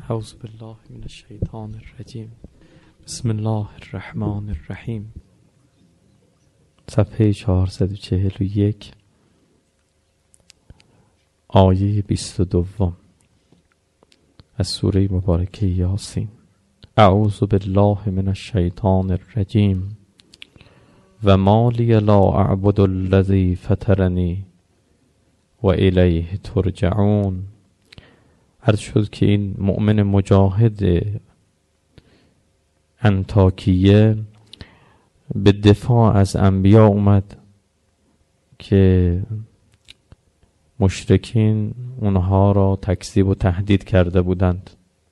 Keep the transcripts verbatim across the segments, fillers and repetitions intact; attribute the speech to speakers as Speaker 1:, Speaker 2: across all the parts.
Speaker 1: اعوذ بالله من الشیطان الرجیم. بسم الله الرحمن الرحیم. صفحه چهارصد و چهل و یک، آیه بیست و دوم از سوره مبارکه یاسین. اعوذ بالله من الشیطان الرجیم و ما لی لا اعبد الذی فطرنی و الیه ترجعون. عرض شد که این مؤمن مجاهد انطاکیه به دفاع از انبیا اومد که مشرکین اونها را تکذیب و تهدید کرده بودند.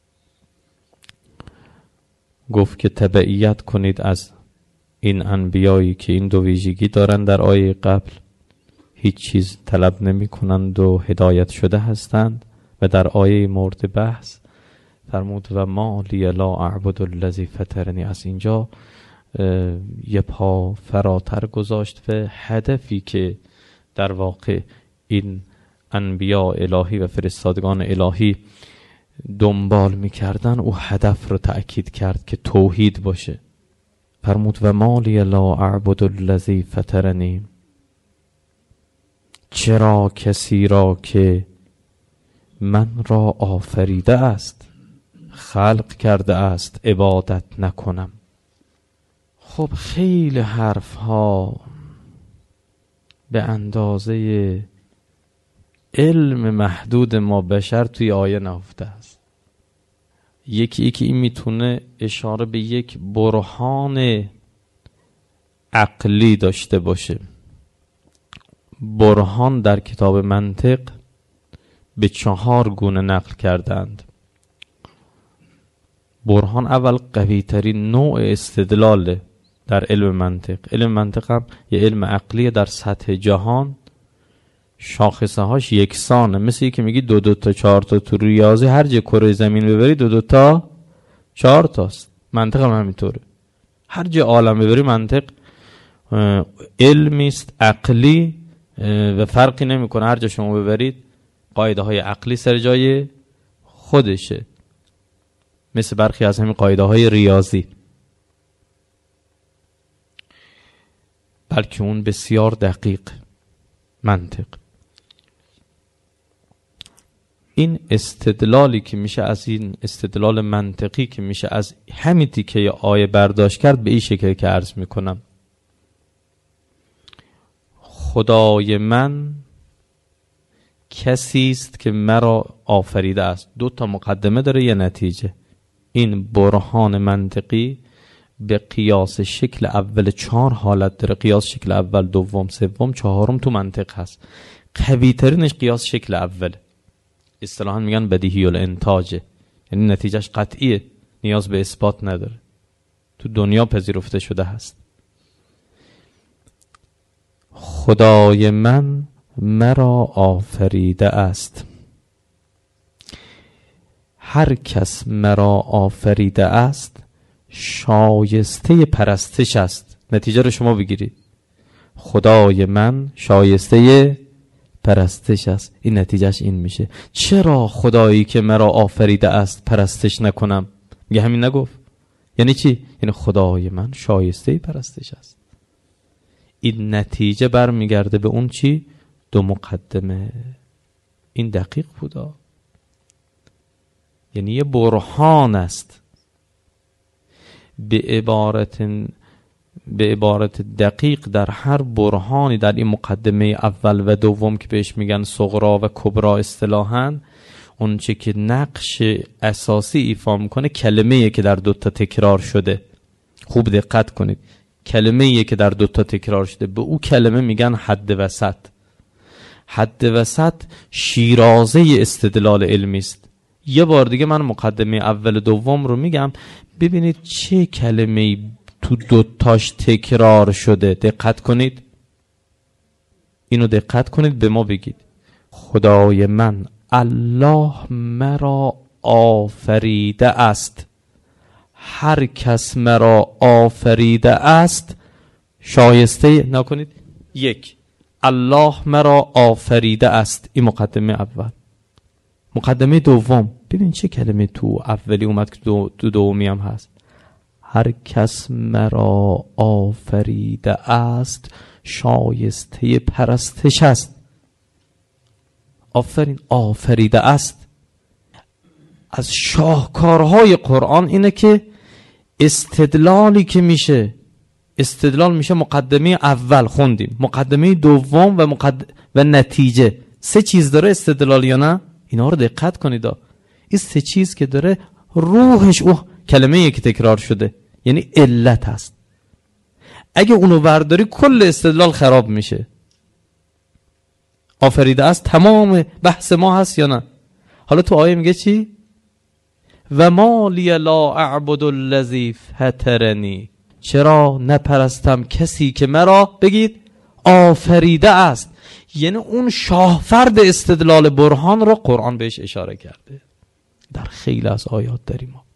Speaker 1: گفت که تبعیت کنید از این انبیایی که این دو ویژگی دارند در آیه قبل، هیچ چیز طلب نمی کنند و هدایت شده هستند. و در آیه مورد بحث فرمود و ما لی لا اعبد الذی فطرنی. از اینجا یه پا فراتر گذاشت و هدفی که در واقع این انبیا الهی و فرستادگان الهی دنبال میکردن، او هدف رو تأکید کرد که توحید باشه. فرمود و ما لی لا اعبد الذی فطرنی. چرا کسی را که من را آفریده است، خلق کرده است، عبادت نکنم؟ خب خیلی حرف ها به اندازه علم محدود ما بشر توی آیه نهفته است. یکی یکی این میتونه اشاره به یک برهان عقلی داشته باشه. برهان در کتاب منطق به چهار گونه نقل کردند. برهان اول قوی ترین نوع استدلال در علم منطق. علم منطق هم یه علم عقلی در سطح جهان، شاخصه هاش یکسانه. مثل که میگی دو دو تا چهار تا تو ریاضی هر جه کره زمین ببری دو دو تا چهار تاست. منطق هم همینطوره. هر جه عالم ببری منطق علمی است عقلی و فرقی نمیکنه. هر جا شما ببرید قاعده های عقلی سر جای خودشه، مثل برخی از همین قاعده های ریاضی، بلکه اون بسیار دقیق. منطق این استدلالی که میشه از این استدلال منطقی که میشه از همین تیکه آیه برداشت کرد به این شکل که عرض میکنم. خدای من کسی است که مرا آفریده است. دو تا مقدمه داره یه نتیجه. این برهان منطقی به قیاس شکل اول چهار حالت داره. قیاس شکل اول، دوم، سوم، چهارم تو منطق هست. قوی ترینش قیاس شکل اول. اصطلاحاً میگن بدیهی الانتاجه، یعنی نتیجهش قطعیه، نیاز به اثبات نداره، تو دنیا پذیرفته شده هست. خدای من مرا آفریده است. هر کس مرا آفریده است شایسته پرستش است. نتیجه رو شما بگیرید. خدای من شایسته پرستش است. این نتیجهش این میشه. چرا خدایی که مرا آفریده است پرستش نکنم؟ میگه همین نگفت؟ یعنی چی؟ یعنی خدای من شایسته پرستش است. این نتیجه برمیگرده به اون چی؟ دو مقدمه. این دقیق بودا، یعنی یه برهان است. به عبارت به عبارت دقیق در هر برهانی در این مقدمه اول و دوم که بهش میگن صغرا و کبرا اصطلاحاً، اون چه که نقش اساسی ایفا میکنه کلمه‌ای که در دوتا تکرار شده. خوب دقت کنید. کلمه‌ای که در دوتا تکرار شده به او کلمه میگن حد وسط. حد وسط شیرازه استدلال علمی است. یه بار دیگه من مقدمه اول دوم رو میگم، ببینید چه کلمه‌ای تو دوتاش تکرار شده. دقت کنید، اینو دقت کنید، به ما بگید. خدای من الله مرا آفریده است. هر کس مرا آفریده است شایسته نکنید. یک، الله مرا آفریده است. این مقدمه اول. مقدمه دوم ببین چه کلمه تو اولی اومد که دو دو دومی هم هست. هر کس مرا آفریده است شایسته پرستش است. آفرین، آفریده است. از شاهکارهای قرآن اینه که استدلالی که میشه، استدلال میشه مقدمه اول خوندیم، مقدمه دوم و مقد... و نتیجه. سه چیز داره استدلال یا نه؟ اینا رو دقت کنید. این سه چیز که داره روحش او کلمه که تکرار شده، یعنی علت هست. اگه اونو ورداری کل استدلال خراب میشه. آفریده است تمام بحث ما هست یا نه؟ حالا تو آیه میگه چی؟ و ما لی لا اعبد الذی فطرنی، چرا نپرستم کسی که مرا بگید آفریده است. یعنی اون شاهفرد استدلال برهان رو قرآن بهش اشاره کرده در خیلی از آیات داریم ما.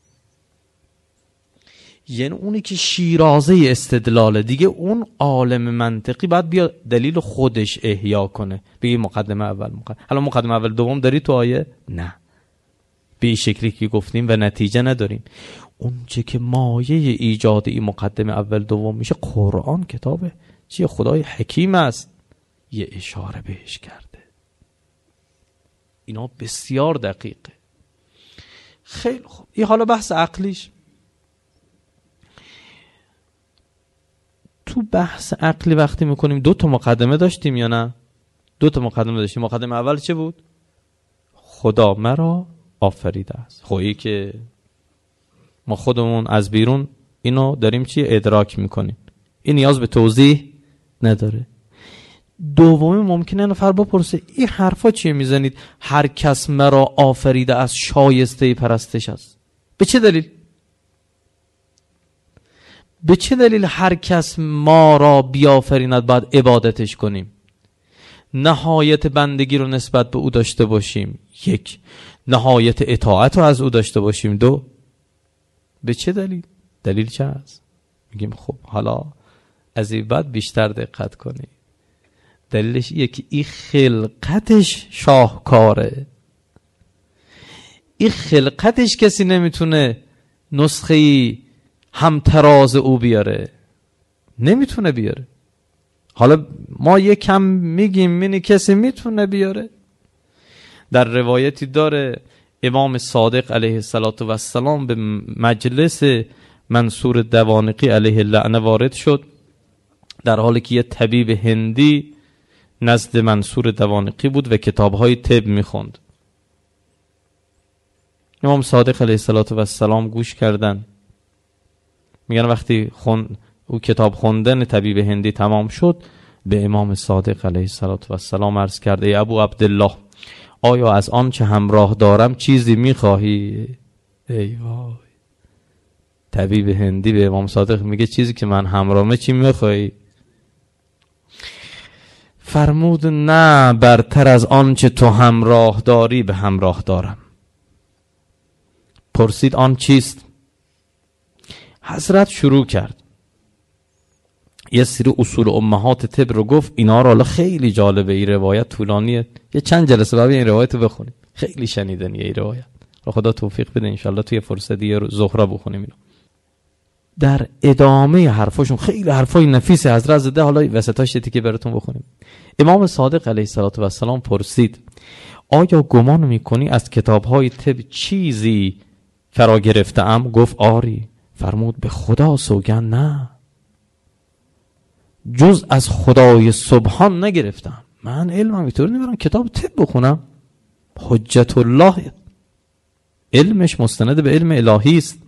Speaker 1: یعنی اونی که شیرازه استدلاله دیگه، اون عالم منطقی باید بیا دلیل خودش احیا کنه، بگی مقدمه اول مقدمه. حالا مقدمه اول دوم داری تو آیه؟ نه، به این شکلی که گفتیم و نتیجه نداریم. اون چه که مایه ایجاد این مقدمه اول دوم میشه، قرآن کتابه چیه؟ خدای حکیم است، یه اشاره بهش کرده. اینا بسیار دقیقه. خیلی خوب. این حالا بحث عقلیش. تو بحث عقلی وقتی میکنیم دو تا مقدمه داشتیم یا نه؟ دو تا مقدمه داشتیم. مقدمه اول چه بود؟ خدا مرا آفریده است. خویی که ما خودمون از بیرون اینو داریم چی ادراک میکنیم، این نیاز به توضیح نداره. دومی ممکنه نفر بپرسه این حرفا چیه میزنید؟ هر کس مرا آفریده است شایسته پرستش است. به چه دلیل؟ به چه دلیل هر کس ما را بیافریند باید عبادتش کنیم، نهایت بندگی رو نسبت به او داشته باشیم؟ یک، نهایت اطاعت رو از او داشته باشیم. دو، به چه دلیل؟ دلیل چه هست؟ میگیم خب حالا از این بعد بیشتر دقت کنی. دلیلش اینه که این خلقتش شاهکاره. این خلقتش کسی نمیتونه نسخه همتراز او بیاره، نمیتونه بیاره. حالا ما یه کم میگیم منی کسی میتونه بیاره. در روایتی داره امام صادق علیه السلام به مجلس منصور دوانقی علیه اللعنه وارد شد، در حالی که یه طبیب هندی نزد منصور دوانقی بود و کتابهای طب میخوند. امام صادق علیه السلام گوش کردن. میگن وقتی خون او کتاب خوندن طبیب هندی تمام شد، به امام صادق علیه السلام عرض کرده ای ابو عبدالله، آیا از آن چه همراه دارم چیزی میخواهی؟ ای وای، طبیب هندی به امام صادق میگه چیزی که من همراهمه چی میخواهی؟ فرمود نه، برتر از آن چه تو همراه داری به همراه دارم. پرسید آن چیست؟ حضرت شروع کرد یه سری اصول امهات طب رو گفت. اینا رو حالا خیلی جالبه، این روایت طولانیه، یه چند جلسه بعد این روایت رو بخونیم، خیلی شنیدنیه این روایت. خدا توفیق بده انشالله توی فرصتی زهره بخونیم اینو. در ادامه حرفاشون خیلی حرفای نفیس حضرت زده، حالا وسطاش که براتون بخونیم. امام صادق علیه السلام پرسید آیا گمان میکنی از کتابهای طب چیزی فرا گرفتم؟ گفت آری. فرمود به خدا سوگند نه، جز از خدای سبحان نگرفتم. من علمم اینطور نمیرم کتاب طب بخونم. حجت الله علمش مستند به علم الهی است.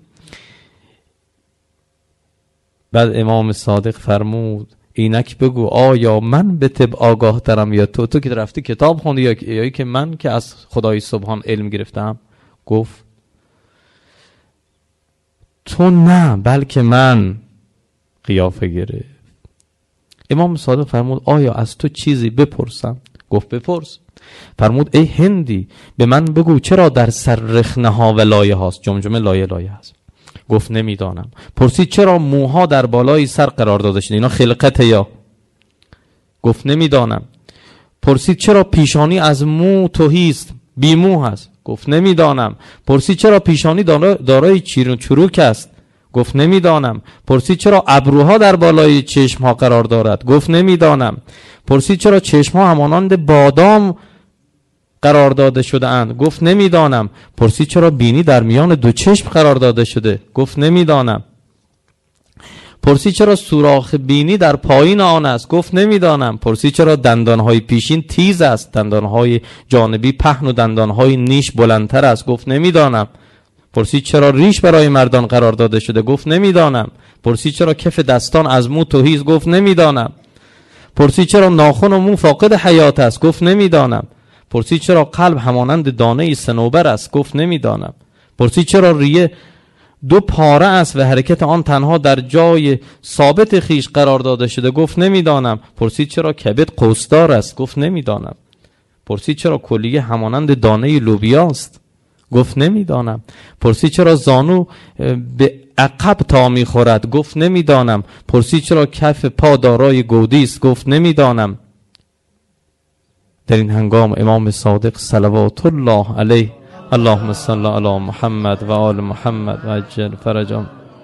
Speaker 1: بعد امام صادق فرمود اینک بگو آیا من به طب آگاه ترم یا تو؟ تو که رفتی کتاب خوندی یا یا که من که از خدای سبحان علم گرفتم؟ گفت تو نه بلکه من. قیافه گرفت. امام صادق فرمود آیا از تو چیزی بپرسم؟ گفت بپرس. فرمود ای هندی به من بگو چرا در سر رخنه ها و لایه هاست؟ جمجمه لایه لایه هست. گفت نمیدانم. پرسید چرا موها در بالای سر قرار داده شده؟ اینا خلقته یا؟ گفت نمیدانم. پرسید چرا پیشانی از مو تهی است بی مو هست؟ گفت نمیدانم. پرسید چرا پیشانی دارای چیر و چروک است؟ گفت نمیدانم. پرسید چرا ابروها در بالای چشم ها قرار دارد؟ گفت نمیدانم. پرسید چرا چشم ها همانند بادام قرار داده شده اند؟ گفت نمیدانم. پرسید چرا بینی در میان دو چشم قرار داده شده؟ گفت نمیدانم. پرسید چرا سوراخ بینی در پایین آن است؟ گفت نمیدانم. پرسید چرا دندانهای پیشین تیز است، دندانهای جانبی پهن و دندانهای نیش بلندتر است؟ گفت نمیدانم. پرسید چرا ریش برای مردان قرار داده شده؟ گفت نمیدانم. پرسید چرا کف دستان از مو تهی است؟ گفت نمیدانم. پرسید چرا ناخن و مو فاقد حیات است؟ گفت نمیدانم. پرسید چرا قلب همانند دانه صنوبر است؟ گفت نمیدانم. پرسید چرا ریه دو پاره است و حرکت آن تنها در جای ثابت خیش قرار داده شده؟ گفت نمیدانم. پرسید چرا کبد قوسدار است؟ گفت نمیدانم. پرسید چرا کلیه همانند دانه لوبیا است؟ گفت نمیدانم. پرسید چرا زانو به عقب تا میخورد؟ گفت نمیدانم. پرسید چرا کف پا دارای گودی است؟ گفت نمیدانم. در این هنگام امام صادق صلوات الله علیه اللهم صل علی محمد و آل محمد و عجل فرجهم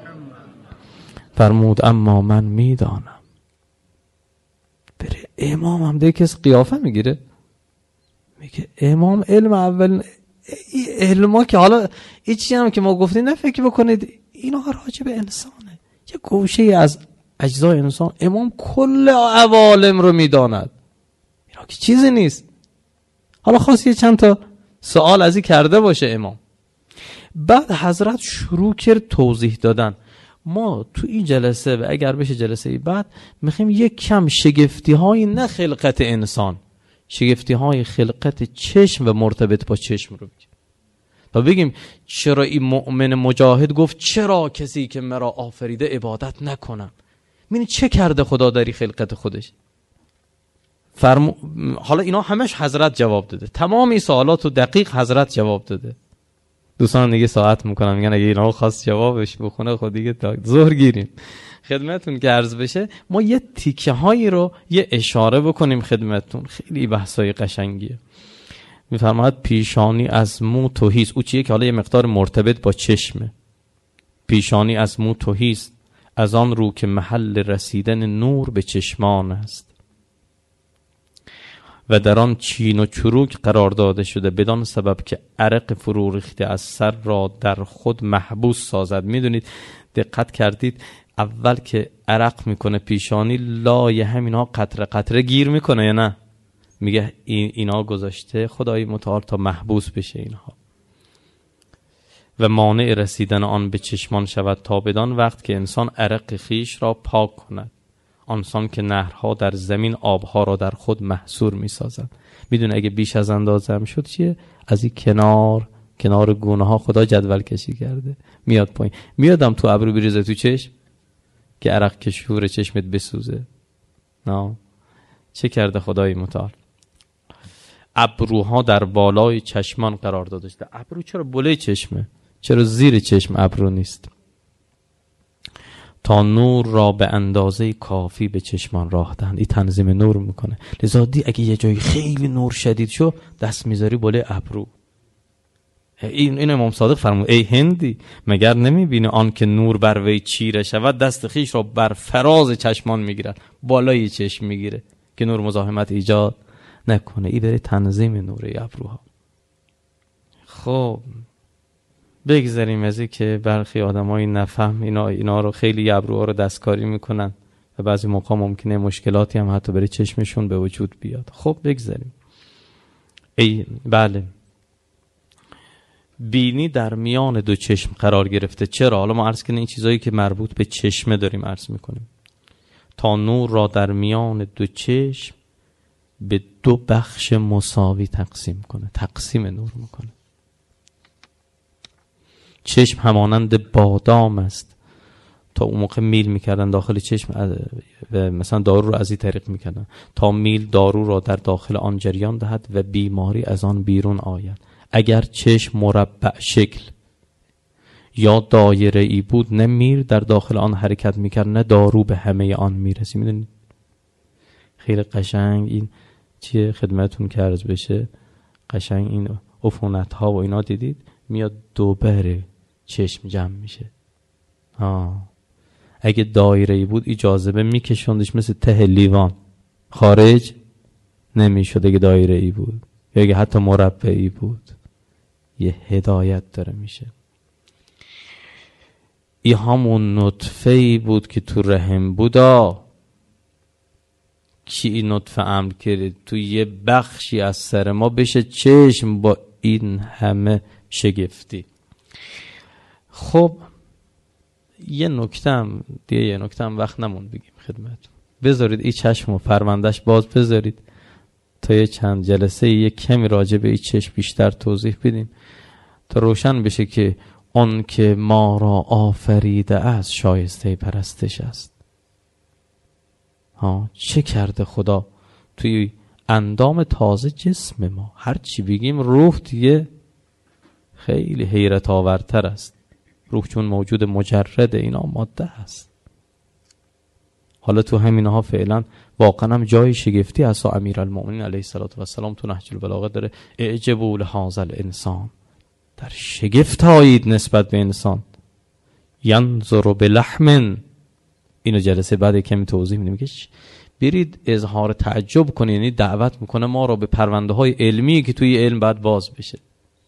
Speaker 1: فرمود اما من میدانم. بره امام هم دیگه کس قیافه میگیره، میگه امام علم اول علما که حالا ایچی هم که ما گفتیم نه فکر بکنید اینا راجع به انسانه، یه گوشه از اجزای انسان. امام کل عوالم رو میداند، اینا که چیزی نیست. حالا خواست یه چند تا سوال ازی کرده باشه امام. بعد حضرت شروع کرد توضیح دادن. ما تو این جلسه و اگر بشه جلسه ای بعد میخوایم یک کم شگفتی های نه خلقت انسان، شگفتی های خلقت چشم و مرتبط با چشم رو بگیم و بگیم چرا این مؤمن مجاهد گفت چرا کسی که مرا آفریده عبادت نکنم؟ ببین چه کرده خدا در خلقت خودش. فرمو... حالا اینا همش حضرت جواب داده، تمام این سوالات رو دقیق حضرت جواب داده. دوستان دیگه ساعت میکنم میگن اگه اینا خواست جوابش بخونه خود دیگه ظهر گیریم. خدمتون که عرض بشه ما یه تیکه هایی رو یه اشاره بکنیم خدمتون، خیلی بحثای قشنگیه. میفرماید پیشانی از مو تهی است. او چیه که حالا یه مقدار مرتبط با چشمه. پیشانی از مو تهی است از آن رو که محل رسیدن نور به چشمان است و در آن چین و چروک قرار داده شده بدان سبب که عرق فرو ریخته از سر را در خود محبوس سازد. میدونید دقت کردید اول که عرق میکنه پیشانی لای همینها قطره قطره گیر میکنه یا نه؟ میگه این اینا گذاشته خدای متعال تا محبوس بشه اینها و مانع رسیدن آن به چشمان شود تا بدان وقت که انسان عرق خیش را پاک کند، آنسان که نهرها در زمین آبها را در خود محصور میسازند. میدونه اگه بیش از اندازه هم شد چیه؟ از این کنار کنار گونه ها خدا جدول کشی کرده میاد پایین. میادم تو ابرو بریزه تو چشم که عرق که شور چشمت بسوزه. نه چه کرده خدای متعال؟ ابروها در بالای چشمان قرار داده شده. ابرو چرا بالای چشمه؟ چرا زیر چشم ابرو نیست؟ تا نور را به اندازه کافی به چشمان راه دهند. این تنظیم نور میکنه. لذا دی اگه یه جایی خیلی نور شدید شو دست میذاری بالای ابرو. این این امام صادق فرمود ای هندی مگر نمیبینی آن که نور بر وی چیره شود دست خیش را بر فراز چشمان میگیرد، بالای چشم میگیره که نور مزاحمت ایجاد نکنه. این بره تنظیم نور ابروها. خب بگذاریم از این که برخی آدمای نفهم اینا اینا رو خیلی ابروها رو دستکاری میکنن و بعضی موقع ممکنه مشکلاتی هم حتی بره چشمشون به وجود بیاد. خب بگذاریم. ای بله بینی در میان دو چشم قرار گرفته. چرا؟ حالا ما عرض کنیم این چیزایی که مربوط به چشمه داریم عرض میکنیم. تا نور را در میان دو چشم به دو بخش مساوی تقسیم کنه، تقسیم نور میکنه. چشم همانند بادام است. تا اون موقع میل میکردن داخل چشم و مثلا دارو رو از این طریق میکردن تا میل دارو را در داخل آن جریان دهد و بیماری از آن بیرون آید. اگر چشم مربع شکل یا دایره ای بود نه میر در داخل آن حرکت میکرد نه دارو به همه آن میرسی. میدونید خیلی قشنگ این چیه خدمتون که عرض بشه. قشنگ این عفونت ها و اینا دیدید میاد دوباره چشم جمع میشه. آه. اگه دایره‌ای بود اجازه میکشوندش مثل ته لیوان، خارج نمیشد. اگه دایره‌ای بود یا اگه حتی مربعی بود یه هدایت داره میشه. ای همون نطفه‌ای بود که تو رحم بودا، کی این نطفه امر کرد تو یه بخشی از سر ما بشه چشم با این همه شگفتی. خب یه نکتم دیگه، یه نکتم وقت نمون بگیم خدمتتون. بذارید این چشم و پروندهش باز بذارید تا یه چند جلسه یه کمی راجع به این چشم بیشتر توضیح بدیم تا روشن بشه که اون که ما را آفریده است شایسته پرستش است. ها چه کرده خدا توی اندام تازه جسم ما؟ هر چی بگیم روح دیگه خیلی حیرت آورتر است. روح چون موجود مجرد اینا ماده است. حالا تو همینها فعلا واقعا هم جای شگفتی از امیرالمومنین علیه السلام تو نهج البلاغه داره. اعجبوا لهذا الانسان، در شگفت آیید نسبت به انسان. ینظر بلحم، اینو جلسه بعد کمی توضیح میدیم که برید اظهار تعجب کنید. یعنی دعوت میکنه ما رو به پرونده های علمی که توی علم بعد باز بشه.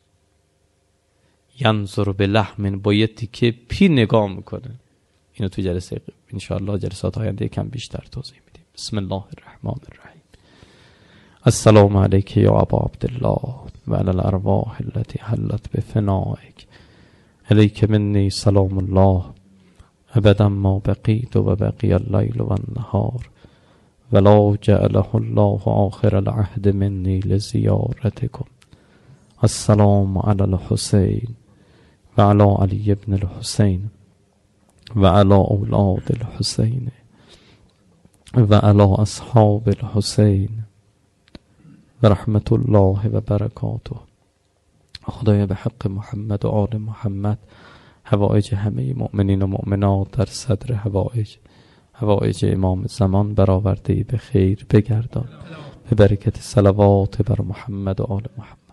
Speaker 1: ینظر بلحم، با یه تیکه پی نگاه میکنه. اینو تو جلسه انشاءالله جلسات آینده کم بیشتر توضیح میدیم. بسم الله الرحمن الرحیم. السلام علیک یا ابا عبدالله و علی الارواح التي حلت بفنائک. علیک منی سلام الله ابدا ما بقیت و بقی اللیل و النهار ولا جعله الله آخر العهد منی لزیارتکم. السلام علی الحسین و علی علی ابن الحسین و علی اولاد الحسین و علی اصحاب الحسین و رحمت الله و برکاته. خدایا به حق محمد و آل محمد حوائج همه مؤمنین و مؤمنات در صدر حوائج حوائج امام زمان برآورده به خیر بگردان. به برکت صلوات بر محمد و آل محمد.